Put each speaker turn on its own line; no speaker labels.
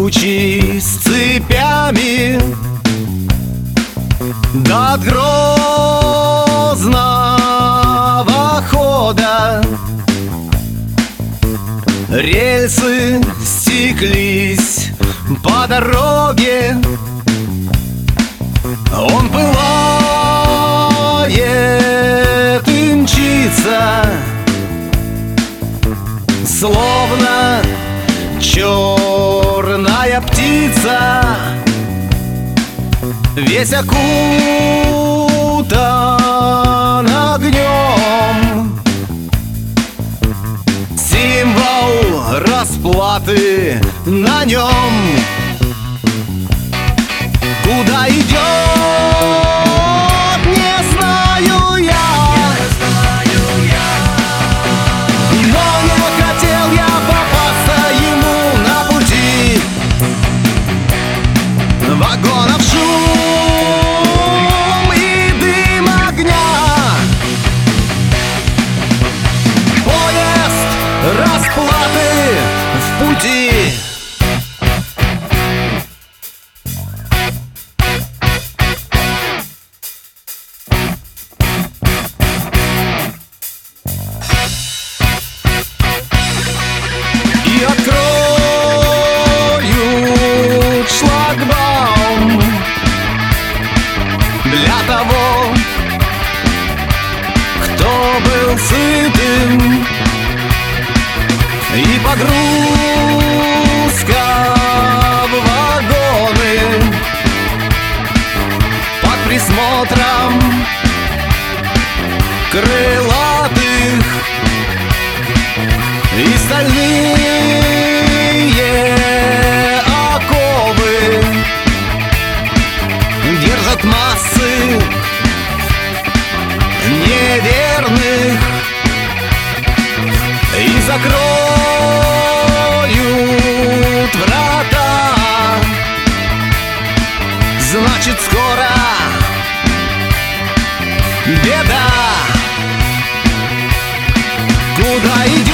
тучи с цепями до Грозного хода. Рельсы стеклись по дороге, он пылает и мчится, словно черная птица, весь окутан огнем. Символ расплаты на нем. Куда идет, не знаю я, но не хотел я попасться ему на пути. Вагонов шум и дым огня, поезд расплаты в пути. И откроют шлагбаум для того, кто был сытым, и погрузка в вагоны под присмотром крылатых и стальные оковы держат массы неверных и закроют врата. Значит, скоро беда. Куда идет?